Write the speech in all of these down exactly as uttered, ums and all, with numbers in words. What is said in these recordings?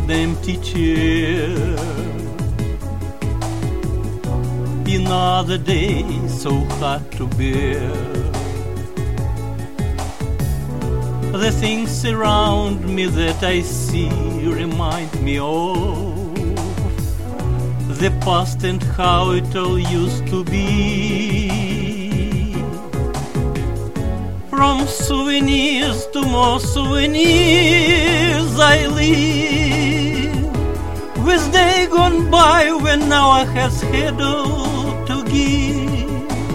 and empty chair. Another day so hard to bear. The things around me that I see remind me of the past and how it all used to be. From souvenirs to more souvenirs I live, with day gone by when now I has had all to give.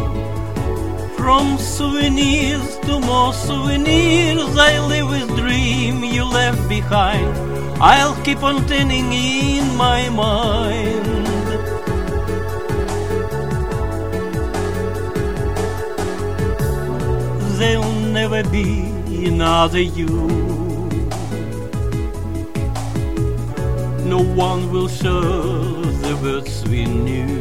From souvenirs to more souvenirs I live with dream you left behind. I'll keep on turning in my mind. There'll never be another you. No one will share the words we knew.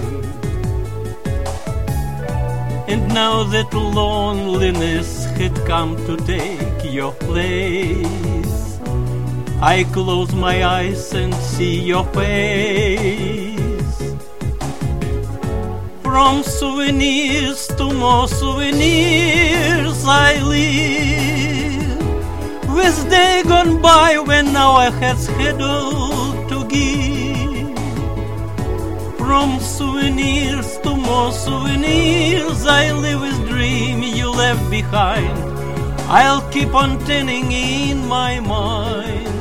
And now that loneliness had come to take your place, I close my eyes and see your face. From souvenirs to more souvenirs I live, with day gone by when now I has had all to give. From souvenirs to more souvenirs I live with dream you left behind. I'll keep on turning in my mind.